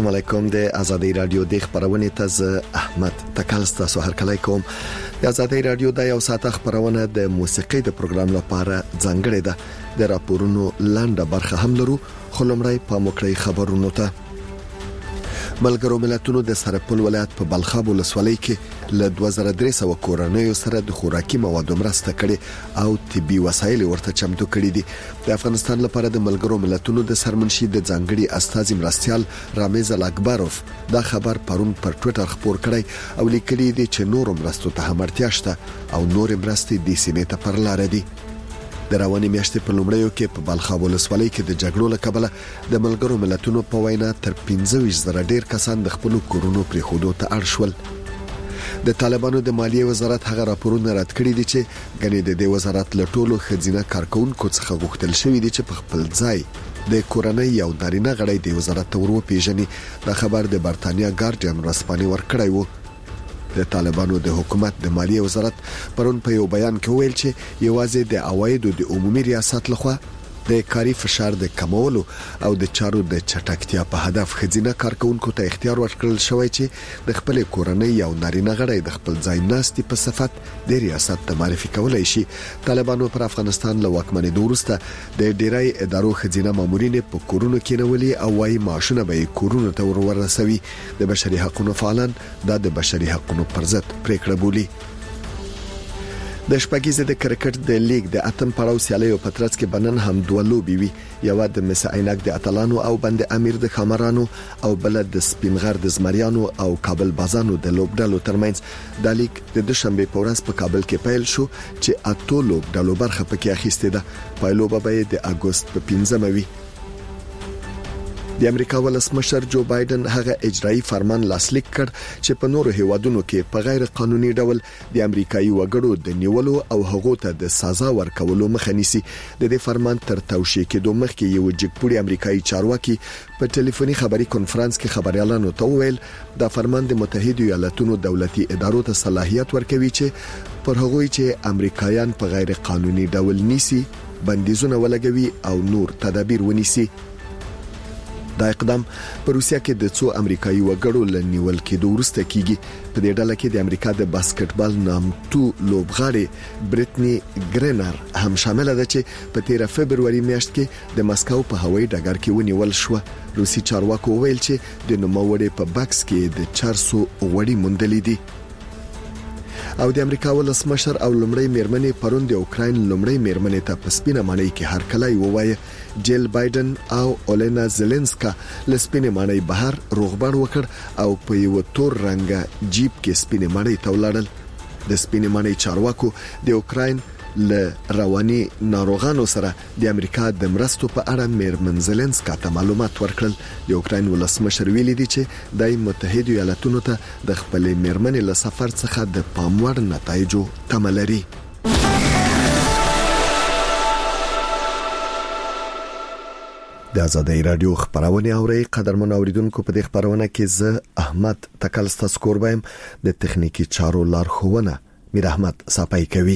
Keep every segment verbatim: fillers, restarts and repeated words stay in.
السلام علیکم د آزادۍ رادیو د خبرونه تز احمد تکلستا سو هر کله کوم د آزادۍ رادیو د یو ساعت خبرونه د موسیقي د پروګرام لپاره ځانګړې ده د راپورونو لاندې برخه هم لرو خلمړی په موکړی خبرونو ته ملګرو ملتونو د سرپل ولایت په بلخاب ولسوالۍ کې له دوه زره درې سوه کورنیو سره د خوراکي موادو مرسته کړي او طبي وسایل ورته چمتو کړي دي د افغانستان لپاره د ملګرو ملتونو د سرمنشي د ځانګړي استازي مرستيال رامز الاکبروف دا خبر پرون پر ټوئیټر خبر کړی او لیکلي دي چې نور مرستو ته همړتیا شته او نور مرستې د سیمې ته پر لار دي د رواني میاشتې په لومړیو کې په بلخاب ولسوالۍ کې د جګړو له کبله د ملګرو ملتونو په وینا تر پنځه ویشت زره ډیر کسان د خپل کورونو پرې خودو ته اړ شول د طالبانو د مالیې وزارت هغه راپورونه رد کړي دي چې غني د دې وزارت له ټولو خزینه کارکونکو څخه غوښتل شوی دي چې په خپل ځای د کورنۍ یو نارینه غړی د وزارت ته ورو پیژني د خبر د برتانیا ګارډین رسپاني ورکړی وو د طالبانو د حکومت د مالیې وزارت پرون په یو بیان کې ویل چې یوازې د عوایدو د عمومي ریاست لخوا د کاری فشار د کمولو او د چارو د چټکتیا په هدف خزینه کارکونکو ته اختیار ورکړل شوی چې د خپل کورنۍ یو نارینه غړی د خپل ځای ناستي په صفت د ریاست ته معرفي کولای شي طالبانو پر افغانستان له واکمنۍ وروسته د ډیری ادارو خزینه مامورین په کورونو کې نولي او وايي معاشونه به کورونو ته ورورسوي د بشري حقوقو فعالان دا د بشري حقوقو پر ضد پریکړه بولي د شپږیزه د کرکټ د لیګ د اتم پړاو سیالیو په ترڅ کې بنن هم دوه لوبي وي یو د مس عینک د اتلانو او بند امیر د خمرانو او بل د سپینغر د زمریانو او کابل بازانو د لوبډلو ترمنځ د لیګ د دوشنبه په ورځ په کابل کې پیل شو چې اته لوبډلو برخه پکې اخیسته ده پایلوبه به د اگست په پنځمه وي د امریکا ولسمشر جو بایدن هغه اجرایی فرمان لاسلیک کړ چې په نورو هیوادونو کې په غیر قانوني ډول د امریکایي وګړو د نیولو او هغو ته د سزا ورکولو مخه نیسي د دې فرمان تر توشیح کېدو مخکې یو جګپوړي امریکایي چارواکي په ټلیفوني خبري کانفرنس کې خبريالانو ته وویل دا فرمان د متحده ایالاتونو دولتي ادارو ته صلاحیت ورکوي چې پر هغوی چې امریکایان په غیر قانوني ډول نیسي بندیزونه ولګوي او نور تدابیر ونیسي دا اقدام په روسیا کې د څو امریکایي وګړو لنیول کېدو وروسته کیږي په دې ډله کې د امریکا د باسکټبال نامتو لوبغاړي بریټنی ګرینر هم شامل ده چې په تیره فبرवरी میاشت کې د مسکو په هوایي ډګر کې ونیول شو روسي چارواکو ویل چې د نوموړي په بکس کې د چارسو وړي موندلې دي او د امریکا ولسمشر او لومړی میرمنې پرون د اوکراین لومړی میرمنې ته په سپینه معنی کې هر کله ووایي جیل بایدن او اولینا زيلنسکا لسپینه معنی بهر روغبړ وکړ او په یو تور رنګه جیب کې سپینه معنی تولاړل د سپینه معنی چارواکو د اوکراین له رواني ناروغانو سره د امریکا د مرستو په اړه میرمن زيلنسکا ته معلومات ورکړل د اوکراین ولسمشر ویلي دی چې د متحده ایالاتونو ته د خپل میرمنې له سفر څخه د پاموړ نتایجو تمه لري د آزادۍ رادیو خبرونه اوري قدرمن اوریدونکو په دې خبرونه کې زه احمد تکلستا سکوربایم د تخنیکی چارو لارښوونه میر احمد صاحب کوي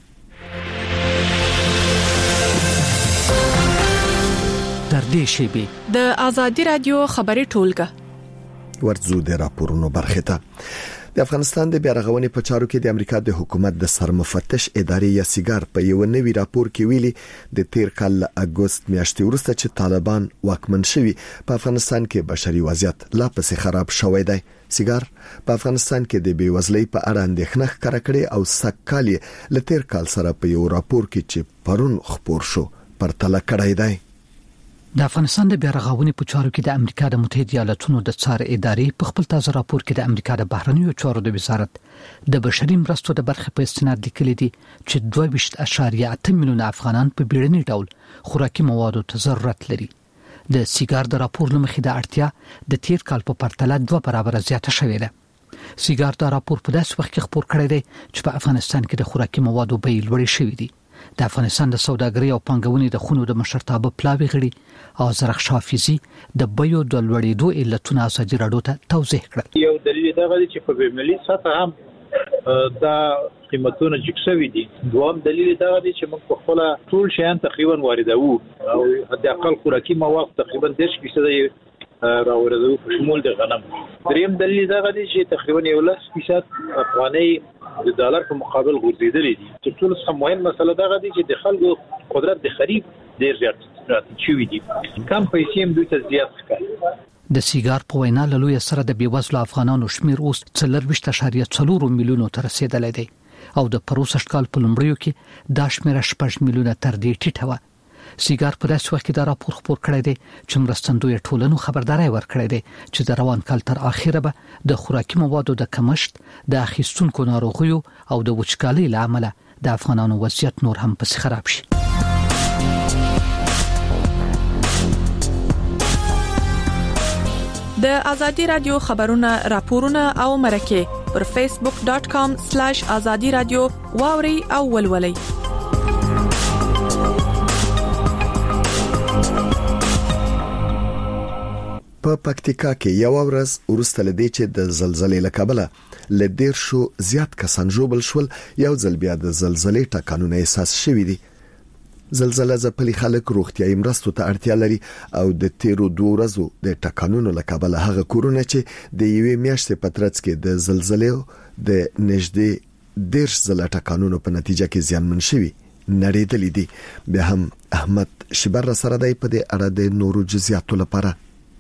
در دې شیبه د آزادۍ رادیو خبري ټولګه ورځو د راپورونو برخه ته د افغانستان د بیارغونې په چارو کې د امریکا د حکومت د سرمفتش ادارې یا سیګار په یو نوي راپور کې ویلي د تیر کال اگست میاشتې وروسته چې طالبان واکمن شوي په افغانستان کې بشري وضعیت لا پسې خراب شوی دی سیګار په افغانستان کې د بیوزلۍ په اړه اندېښنه ښکاره کړې او سکه‌کالي له تیر کال سره په یو راپور کې چې پرون خبر شو پرتله کړی دی د افغانستان د بیارغونې په چارو کې د امریکا د متحده ایالاتونو د څار ادارې په خپل تازه راپور کې د امریکا د بهرنیو چارو د وزارت د بشري مرستو د برخې په استناد لیکلي دي چې دوه ویشت اعشاریه اته میلیونه افغانان په بیړني ډول خوراکي موادو ته ضرورت لري د سیګار د راپور لمخې د اړتیا د تیر کال په پرتله دوه برابر زیاته شوې ده سیګار دا راپور په داسې وخت کې خبر کړی دی چې په افغانستان کې د خوراکي موادو بیې لوړې شوې دي د افغانستان د سوداګرۍ او پانګونې د خونو د مشرتابه پلاوی غړي او زرخشا فیزي د بیو د لوړېدو علتونه ازادي راډیو ته توضیح کړل یو دلیل دا دی چې په ملي سطح هم دا قیمتونه جګ دي دوام دلیل دا دی چې موږ په خپل ټول شیان تقریبا واردوو او د اقل خوراکي مواد تقریبا دېرش فیصد راوړل په شمول د غنم. دریم دلیل دا غدي چې تقریبا یو لس فیصد افغاني د ډالر په مقابل غورځېدلې دي. چې ټول څه مهم مسله دا غدي چې د خلکو قدرت د خرید ډیر زیات راځي دي. کم پیسې هم دوی ته زیات ښکاري. د سیګار په وینا له لوی سره د بیوزلو افغانانو شمیر اوس څلورویشت اعشاریه څلور میلیونو ته رسیدلی دی او د پروسږ کال په لومړیو کې دا شمیر شپږ میلیونه تر دې ټیټه و. سیګار په داسې وخت کې دا راپور خپور کړی دی چې مرستندوی ټولنو خبرداري ورکړی دی چې د روان کال تر اخره به د خوراکي موادو د کمښت، د اخیستونکو ناروغیو او د وچکالۍ له امله د افغانانو وضعیت نور هم پسې خراب شي. د ازادي رادیو خبرونه راپورونه او مرکه پر فیسبوک ډاٹ کام سلیش ازادي رادیو واوري او ولولي. په پکتیکا کې یو ورځ ورسته لدی چې د زلزلې لکبله لدیر شو زیات کسان جوړل شول، یو ځل بیا د زلزلې ټکانونه احساس شوي دي. زلزلہ ځپلي خلک روغتیايي مرستو ته اړتیا لري او د تیرو دوه ورځو د ټکانونو لکبله هغه کورونه چې د یوې میاشتې په ترڅ کې د زلزلې د نږدې دیرش زله ټکانونو په نتیجه کې زیانمن شوي نړیدلې دي. به هم احمد شبر سره دی په دې اړه د نورو جزئیاتو لپاره.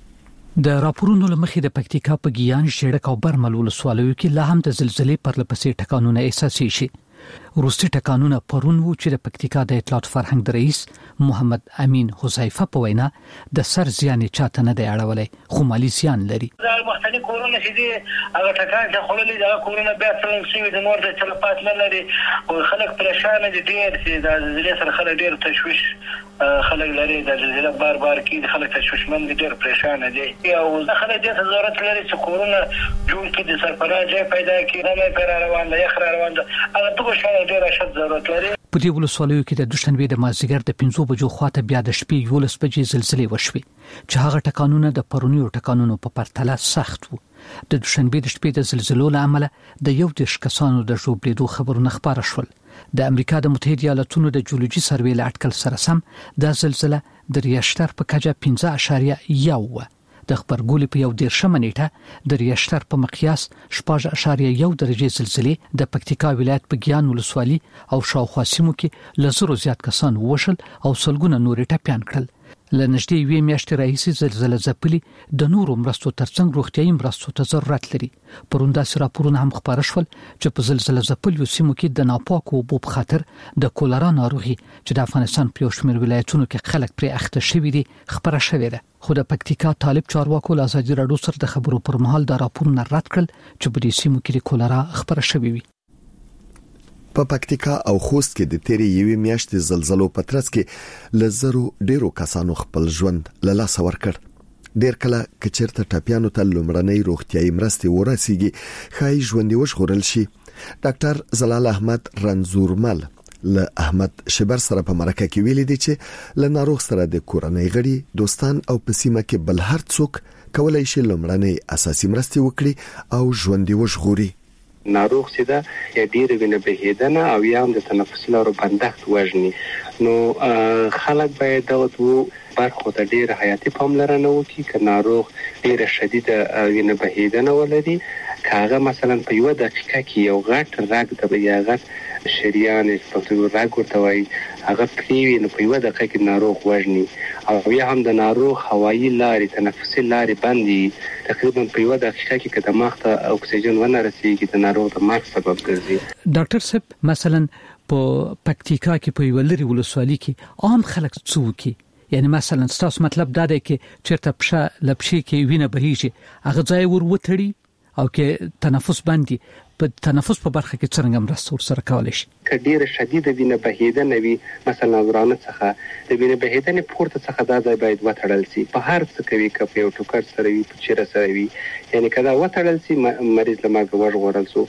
د راپورونو لمخې د پکتیکا په ګیان شیړک او برمل ولسوالیو کې لا هم د زلزلې پر لپسې ټکانونه احساسي شي. روسي ټکانونه پرون و چې د پکتیکا د اطلاعات فرهنګ د رئیس محمد امین حذیفه په وینا د سر زیان چاته نه دی اړولې خو مالی زیان لري. دا مختلف کورونه چې دي هغه ټکان چې خلل دا کورونه بیا څنګه شي د نور د چلپات نه لري او خلک پریشان دي ډیر چې د زلزلې سره خلک ډیر تشویش خلک لري د زلزلې بار بار کې خلک تشویشمن دي ډیر پریشان دي او خلک د ضرورت لري چې کورونه جوړ کړي د سرپناه ځای پیدا کړي نه پر روان دی خر روان دی هغه ټول شای ډیر شد ضرورت لري. په دې ولسوالیو کې د دوشنبه د مازیګر د پنځو بجو خواته بیا د شپې یولس بجې زلزلې وشوي چې هغه ټکانونه د پرونیو ټکانونو په پرتله سخت وو. د دوشنبه د شپې د زلزلو له امله د یو دیش کسانو د ژوبلیدو خبرونه خبره شول. د امریکا د متحده ایالاتونو د جیولوژي سروې له اټکل سره سم د زلزلې د ریشتر په کچه پنځه اعشاریه یو د خبرګولې په یو دیرشمه نیټه د ریشتر په مقیاس شپږ اعشاریه یو درجه زلزلې د پکتیکا ولایت په ګیان ولسوالي او شاوخوا سیمو کې لزرو زیات کسان وشل او سلګونه نورې ټپيان کړل. لنږدې یوې میاشتې راهیسې زلزلہ ځپلي د نورو مرستو ترڅنګ روغتیايي مرستو ته ضرورت لري. پرون داسې راپورونه هم خبره شول چې په زلزلہ ځپلو سیمو کې د ناپاکو اوبو په خاطر د کولرا ناروغي چې د افغانستان په یو شمېر ولایتونو کې خلک پرې اخته شوي دي خبره شوې ده. خو د پکتیکا طالب چارواکو له ازادي راډیو سره د خبرو پر مهال دا راپورونه رد کړل چې په دې سیمو کې د کولرا خبره شوې وي. په پکتیکا او خوست کې د تیرې یوې میاشتې زلزلو په ترڅ کې لزرو ډیرو کسانو خپل ژوند له لاسه ورکړ. ډیر کله کچرته ټاپیانو ته لومړنۍ روغتیايي مرستې ورسیږي خای ژوندې وژغورل شي. ډاکټر زلال احمد رنزورمل له احمد شبر سره په مرکه کې ویلي دي چې له ناروغ سره د کورنۍ غړي دوستان او په سیمه کې بل هر څوک کولای شي لومړنۍ اساسي مرستې وکړي او ژوندې وژغوري. ناروغ چې دا یا ډیر وینه بهیدنه او یا هم د تنفس لارو بندښت وژني نو خلک باید دا وو برخو ته ډیر حیاتي پاملرنه وکړي که ناروغ ډیر شدیده وینه بهیدنه ولري کاغه مثلا په یو دقیقه کې یو غټ رګ د یا غټ شریان په رګ ورته وایي هغه پریوي نو په یو دقیقه کې ناروغ وژني او یا هم د ناروغ هوایي لارې تنفسي لارې بندي تقریبا په یو دقیقه کې که دماغ ته اکسیجن ونه رسیږي د ناروغ د مرګ سبب ګرځي. ډاکټر صاحب مثلا په پکتیکا کې په یو لري ولسوالي کې عام خلک څوکي یعنی مثلا ستاسو مطلب دا دی چې چیرته پښه لپشي کې وینه بهيږي هغه ځای ور وتړي او کې تنفس باندې په تنفس په برخه کې څنګه مرسته ورسره کولای شي. کډیره شدیده وینه بهیدنه وي مثلا ورانه څخه د وینه بهیدنه پورته څخه دا ځای باید وتړل شي په هر څه کوي کپی او ټوکر سره وي په چیرې سره وي یعنی کدا وتړل شي مریض له مرګ وژغورل شو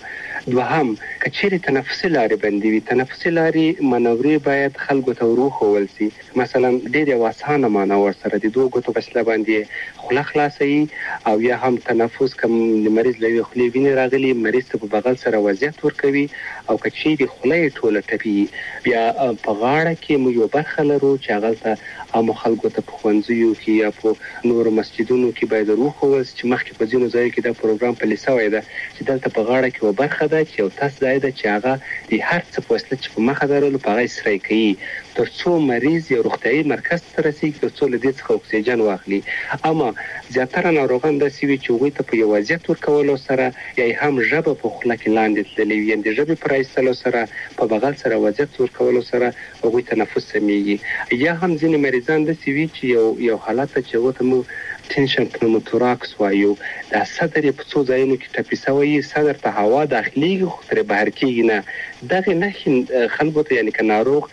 دوهم کچېرې تنفسي لارې بندې وي، تنفسي لارې منورې باید خلکو ته وروښول شي. مثلا ډېر یو اسانه معنا ورسره د دوه ګوتو په وسیله باندې خوله خلاصوي او یا هم تنفس کوم مریض له خولې وینې راغلي مریض ته په بغل سره وضعیت ورکوي او کچېرې خوله یې ټوله ټپي. بیا په غاړه کې موږ یو برخه لرو چې هغلته عامو خلکو ته په ښوونځیو کې یا په نورو مسجدونو کې باید وروښول شي چې مخکې په ځینو ځایو کې دا پروګرام پلی سوی ده چې دلته په غاړه کې یوه برخه ده چې یو تس ځای ده چې هغه د هر څه په وسیله چې په مخه درلو په هغه اسرای کوي تر څو مریض یو روغتیایي مرکز ته رسېږي تر څو له دې څخه اکسیجن واخلي. اما زیاتره ناروغان داسې وي چې هغوی ته په یو وضعیت ورکولو سره یا هم ژبه په خوله کې لاندې تللې وي، یعنې د ژبې په رایستلو سره په بغل سره وضعیت ورکولو سره هغوی تنفس سمیږي. یا هم ځینې مریضان داسې وي چې یو یو حالت چې هغو ته موږ تنشن پنوموتوراکس وایو، دا صدر یې په څو ځایونو کې ټپي سوی، صدر ته هوا داخلیږي خو ترې بهر کېږي نه. دغې نښې خلکو ته یعنې که ناروغ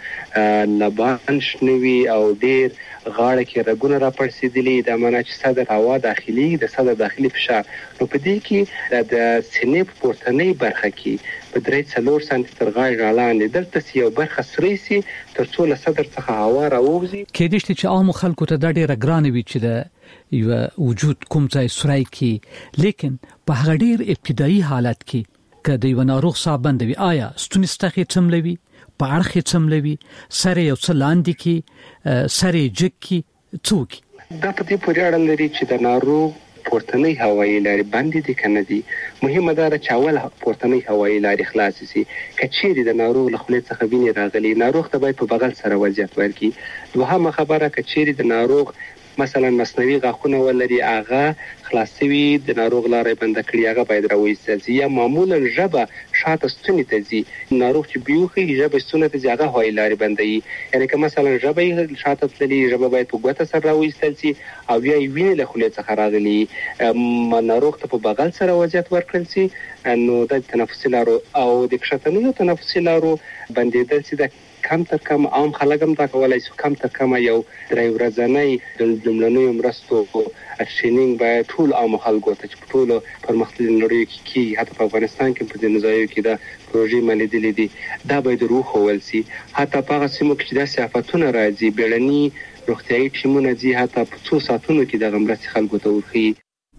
لبان شنه وي او ډېر غاړه کې رګونه راپړسېدلي، دا معنا چې صدر هوا داخلي د صدر داخلي فشار، نو په دې کې د سینې په پورتنۍ برخه کې په درې څلور سانتي تر غاړې لاندې دلته یو برخه سرې سي تر څو له صدر څخه هوا راووځي. کېدای شي چې عامو خلکو ته دا ډېره ګرانه وي چې د یو وجود کوم ځای سورای کی، لیکن په هغه ډېر ابتدایي حالت کې که د یو ناروغ ساه بنده وي، آیا ستونی ستخې څملوي، په اړخې څملوي، سر یو څه لاندې کی، سر یې جګ کی، څوک دا په دې پورې اړه لري چې د ناروغ پورتنۍ هوایي لارې بندې دي که نه دي. مهمه دا ده چې اول پورتنۍ هوایي لارې خلاصې سي. که چیرې د ناروغ له خولې څخه وینې راغلي، ناروغ ته باید په بغل سره وضعیت ورکړي. دوهمه خبره، که چیرې د ناروغ مثلا مصنوعي غاښونه ولري، هغه خلاص شوي د ناروغ لاره بنده کړي، هغه باید راوایستل شي. یا معمولا ژبه شاته ستوني ته ځي، ناروغ چې بیوخي ژبه ستوني ته ځي، هغه هوایي لارې بندوي. یعنې که مثلا ژبه یې شاته تللي، ژبه باید په ګوته سره راوایستل شي او یا یې وینې له خولې څخه راغلي، ناروغ ته په بغل سره وضعیت ورکړل شي، نو د تنفسي لارو او د کښتنیو تنفسي لارو بندېدل چې د کم تر کم عام خلک هم دا کولای شي کم تر کم یو درې ورځنۍ د لومړنیو مرستو ټرینینګ باید ټول عام خلکو ته چې په ټولو پرمختللو نړیو کې کېږي، حتی په افغانستان کې په ځینو ځایو کې دا پروژې ملیدلې دي، دا باید وښول شي. حتی په هغه سیمو کې چې داسې آفتونه راځي، بیړني روغتیایي ټیمونه ځي، حتی په څو ساعتونو کې دغه مرستې خلکو ته ورښیي.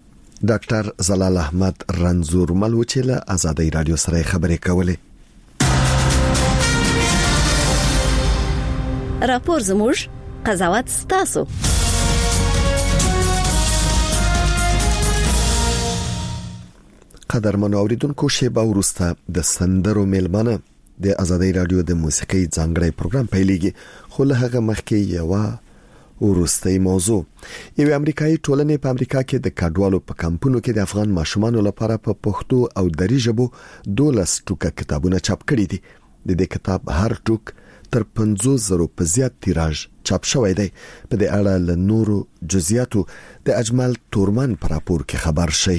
ډاکټر زلال احمد رنځور مل چې له آزادۍ رادیو سره خبرې کولې. راپور زموږ، قضاوت ستاسو. قدرمنو اوریدونکو، شیبه وروسته د سندرو میلمانه د آزادۍ رادیو د موسیقي ځانګړی پروګرام پیلېږي، خو له هغه مخکې یو وروستۍ موضوع. یو امریکایي ټولنې په امریکا کې د کډوالو په کمپونو کې د افغان ماشومانو لپاره په پښتو او دری ژبو دولس ټوکه کتابونه چاپ کړي دي. د دې کتاب هر ټوک تر پنځوس زره په زیات تیراژ چاپ شوی دی. په دې اړه له نورو جزئیاتو د اجمل تورمن پر راپور کې خبر شي.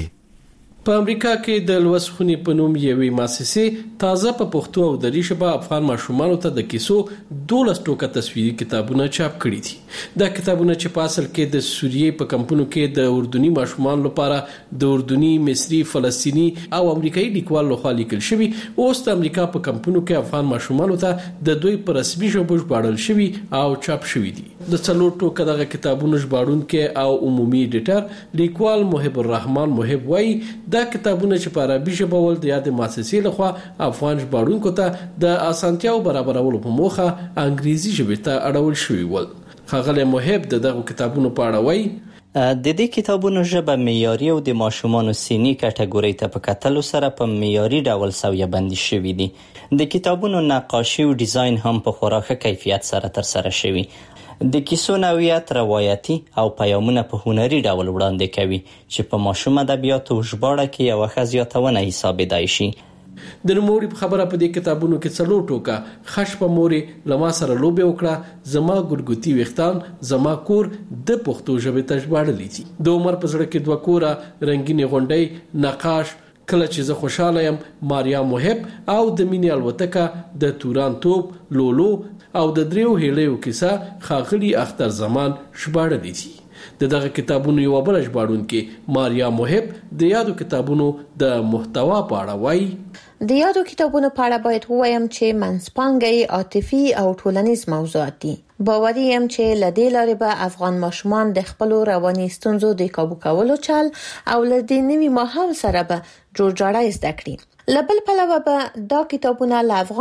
په امریکا کې د لوسخونی په نوم یوې مؤسسې تازه په پښتو او دری ژبه افغان ماشومانو ته د کیسو دولس ټوکه تصویري کتابونه چاپ کړي دي. دا کتابونه چې په اصل کې د سوریې په کمپونو کې د اردني ماشومانو لپاره د اردني، مصري، فلسطینی او امریکایي لیکوال لخوا لیکل شوي، اوس د امریکا په کمپونو کې افغان ماشومانو ته د دوی په رسمي ژبه ژباړل شوي او چاپ شوي دي. د څلور ټوکه دغه کتابونو ژباړونکي او عمومي ایډیټر لیکوال محب الرحمن محب وایي دا کتابونه چې په عربي ژبه ول د یاد مؤسسې لخوا افغان ژباړونکو ته د اسانتیاو برابرولو په موخه انګریزي ژبه ته اړول شوی ول. ښاغلی محب د دغه کتابونو په اړه وایي د دې کتابونو ژبه معیاري او د ماشومانو سینی کټګوري ته په کتلو سره په معیاري ډول سویه بندي شوی دي. د کتابونو نقاشي او ډیزاین هم په خورا ښه کیفیت سره تر سره شوی. د کیسو نوعیت روایتي او پیغامونه په هنري ډول وړاندې کوي چې په ماشوم ادبیاتو ژباړه کې یو ښه زیاتونه حسابېدای شي. د نوموړي په خبره په دې کتابونو کې څلور ټوکه خش په مورې لما سره لوبې وکړه، زما ګورګوتي ویختان، زما کور د پښتو ژبې ته ژباړلې دي. د عمر په زړه کې دوه کوره، رنگینې غونډۍ، نقاش، کله چې زه خوشاله یم، ماریا محب او د مینې الوتکه، د توران توپ، لولو او د دریو هیلیو کیسه ښاغلي اختر زمان ژباړلې دي. د دغه کتابونو یو بل ژباړونکې ماریا محب د یادو کتابونو د محتوا په اړه وایي د یادو کتابونو په اړه باید ووایم چې منځپانګه عاطفي او ټولنیز موضوعات دي. باوري یم چې لدې لارې به افغان ماشومان د خپل رواني ستونزو د قابو کولو چل او لدې نوي ماحول سره به جوړجاړی زده کړي. لبل پلوه به دا کتابونه له افغان